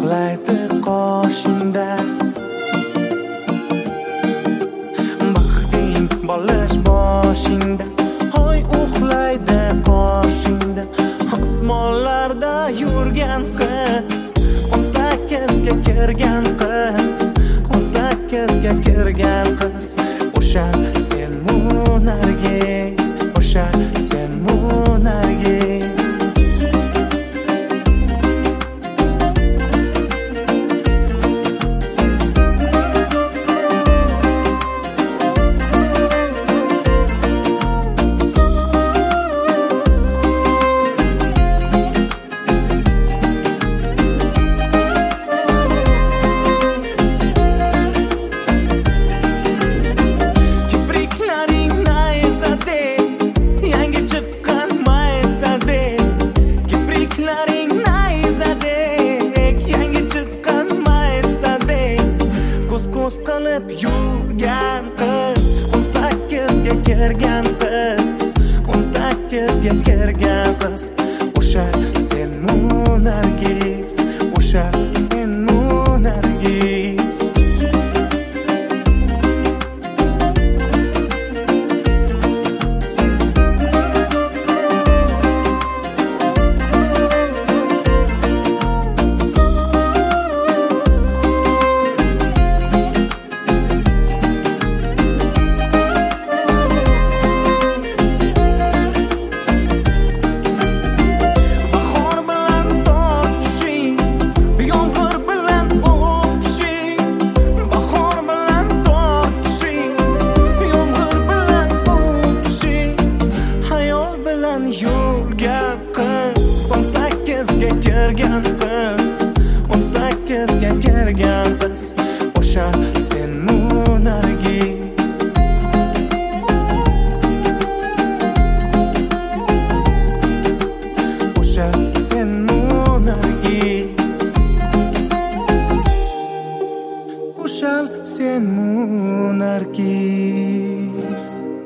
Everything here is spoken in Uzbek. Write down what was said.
uxlaydi qoshingda. Baxting bolash boshingda, hoy uxlaydi qoshingda. Osmonlarda yurgan qiz, 18 ga kirgan qiz, 18 ga kirgan qiz. O'sha senmu Nargiz, o'sha senmu Nargiz. Ko'z qilib yurgan qiz, 18 ga kirgan qiz, 18 ga kirgan qiz. O'sha senmu Nargiz, o'sha senmu Nargiz. Yurgan qiz, 18 ga kirgan qiz, 18 ga kirgan qiz. O'sha senmu Nargiz. O'sha senmu Nargiz. O'sha senmu Nargiz.